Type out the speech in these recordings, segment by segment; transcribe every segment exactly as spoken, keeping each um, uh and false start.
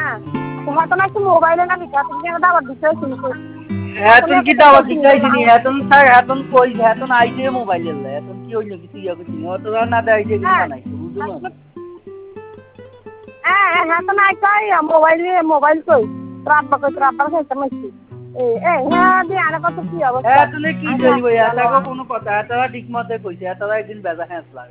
হ্যাঁ হয়তো না একটু মোবাইলে না বিকাশ তুমি দাওয়াত দিতে শুনছো এখন কি দাওয়াত দিতে আইছিনি এখন স্যার এখন কই এখন আইছে মোবাইলে এখন কি হইলো কিছু ইয়া কিছু অত না দেয় যে কিছু নাই বুঝছো না হ্যাঁ হ্যাঁ তো নাই কই মোবাইলে মোবাইল কই রাব্বা কই রাব্বা খাইতে মাইছি এ এ হ্যাঁ দি আনা কত কি অবস্থা হ্যাঁ তুমি কি কইবো এটা কোনো কথা এটা ঠিক মতে কইছে এটা একদিন বেজা হ্যাঁ লাগে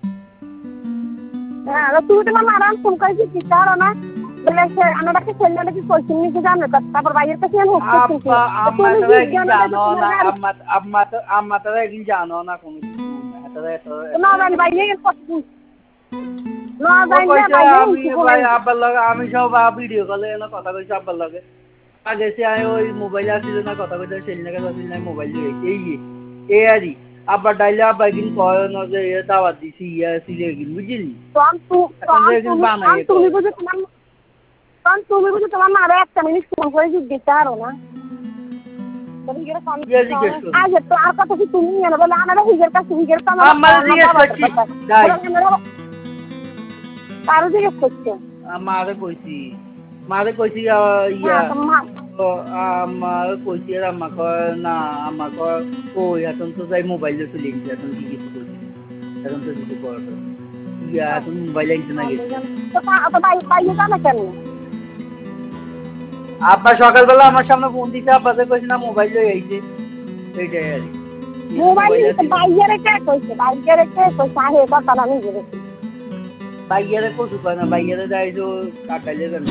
হ্যাঁ তুই তো মারান ফোন কইছি কি তার না বলে সে আনাটাকে ছেলে নাকি কইছিস নি জানো তারপর বাইরের কাছে আমি আপা আম্মা তো একদিন জানো না আম্মা আম্মা তো আম্মা তো একদিন জানো না কোন কিছু এটা এটা না জানি বাইরে কইছি না জানি আমি ভাই আব্বার লগে আমি সব ভিডিও কলে না কথা কইছি আব্বার লগে আগে সে আই ওই মোবাইল আসিল না কথা কইতে ছেলে নাকি আসিল না মোবাইল দিয়ে এই এই আরি আব্বা ডাইলে আব্বা দিন কয় না যে এ দাওয়াত দিছি ইয়া সিলে গিন বুঝলি তখন তুমি তুমি বুঝে তোমার তখন তুমি বুঝে তোমার মারে একটা মিনিট ফোন করে জিজ্ঞেস করো না আজ তো আর কথা কি তুমি না বলে আমরা হিজের কাছে হিজের কাছে আমার জিজ্ঞেস করছি যাই কারো জিজ্ঞেস করছে আমারে কইছি মারে কইছি ইয়া আমার কইছি আর আমা কয় না আমা কয় কই এখন তো যাই মোবাইলে চলে গেছে এখন কি কিছু করছি এখন তো কিছু করতে ইয়া এখন মোবাইলে আনতে না গেছে তো তো ভাই ভাই জানা কেন আব্বা সকালবেলা আমার সামনে ফোন দিছে আব্বাকে কইছি না মোবাইল লই আইছে এইটাই আর মোবাইল বাইরে কে কইছে বাইরে কে কইছে আহে কথা না নিজে বাইরে কইছো না বাইরে যাইছো কাটাইলে কেন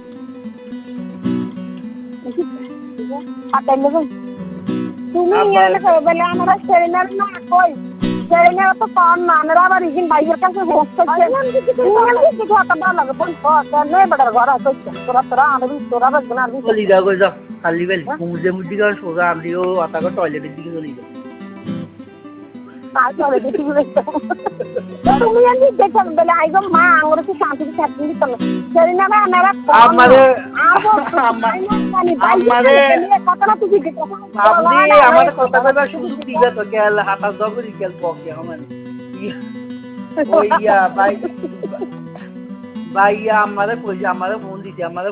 কাটাইলে তুমি এনে বলে আমরা সেরিনার না কই সেরিনার তো পান না আমরা আবার ইজিন বাইরের কাছে বসতে চাই তুমি কি কথা বলা লাগে কোন কথা নেই বড় ঘর আছে তোরা তোরা আমি তোরা বলনা আমি চলি যাও কই যাও খালি বেল মুজে মুদি গান সোজা আমিও আটাকে টয়লেটের দিকে চলি যাও কাল চলে দিতে তুমি আমি দেখো বলে আইগো মা আমরা কি শান্তি থাকতে দিত না সেরিনা না আমরা আমারে আমারে কথা না তুই দেখো আপনি আমাদের কথা কইবা সুযোগ দিবে তো কেল হাতা জগরি কেল পকে আমার ওইয়া ভাই ভাইয়া আমারে কইছে আমারে ফোন দিছে আমারে